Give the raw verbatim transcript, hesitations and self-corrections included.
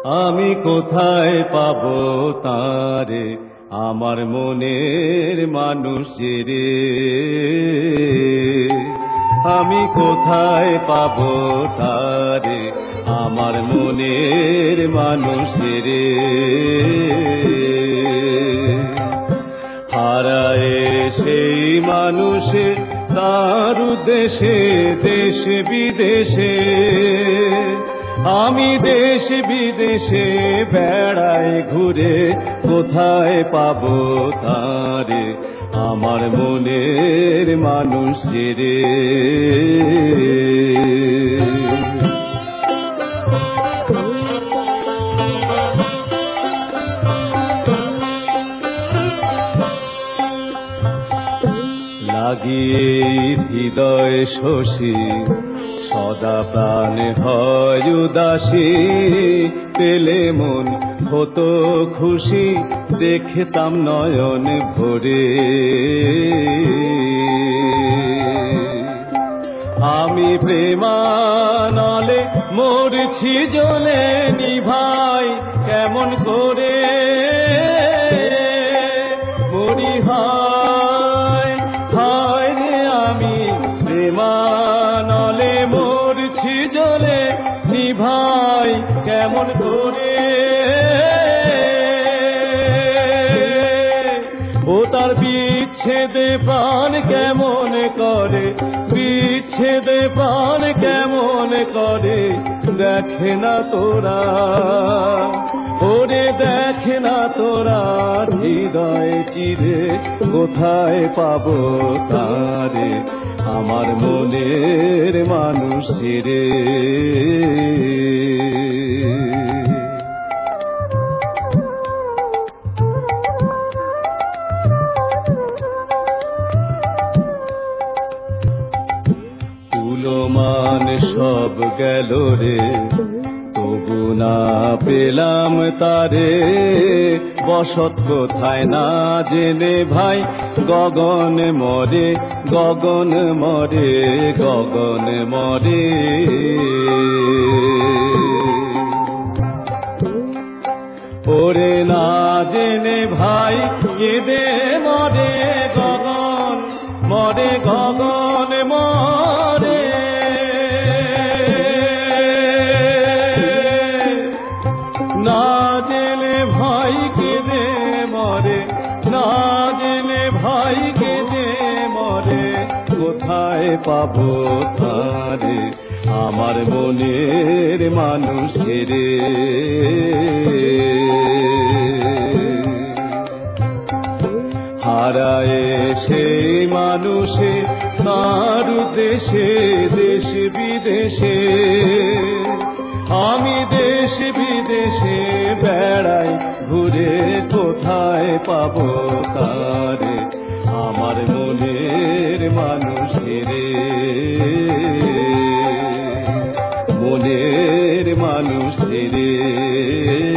আমি কোথায় পাবো তারে আমার মনের মানুষ রে, আমি কোথায় পাবো তারে আমার মনের মানুষ রে। হারায় সেই মানুষে তার উদ্দেশে দেশ বিদেশে, আমি দেশ বিদেশে বেড়াই ঘুরে, কোথায় পাবো তারে আমার মনের মানুষ রে। লাগিয়ে হৃদয় শশী সদা প্রাণ হয় উদাসী, পেলে মন হতো খুশি দেখতাম নয়ন ভরে। আমি প্রেমানলে মরছি জ্বলে নিভাই কেমন করে মরি, হায় হায় রে আমি প্রেমানলে মরছি জ্বলে নিভাই কেমন করে। ও তার বিচ্ছেদে প্রাণ কেমন করে, বিচ্ছেদে প্রাণ কেমন করে দেখে না তোরা, ওরে দেখে না তোরা হৃদয় চিরে, কোথায় পাবো তারে আমার মনের মানুষ রে। মান সব গেল রে তবু না পেলাম তারে, বসত কোথায় না জেনে ভাই গগন মরে, গগন মরে, গগন মরে। ওরে না জেনে ভাই কেঁদে মরে, গগন মরে, গগন মরে। না জেনে ভাই কেঁদে মরে, না জেনে ভাই কেঁদে মরে, কোথায় পাবো তারে আমার মনের মানুষ রে। হারায় সেই মানুষে তার দেশে দেশ বিদেশে, আমি দেশ বিদেশে বেড়াই ঘুরে, কোথায় পাবো তারে আমার মনের মানুষ রে, মনের মানুষ রে।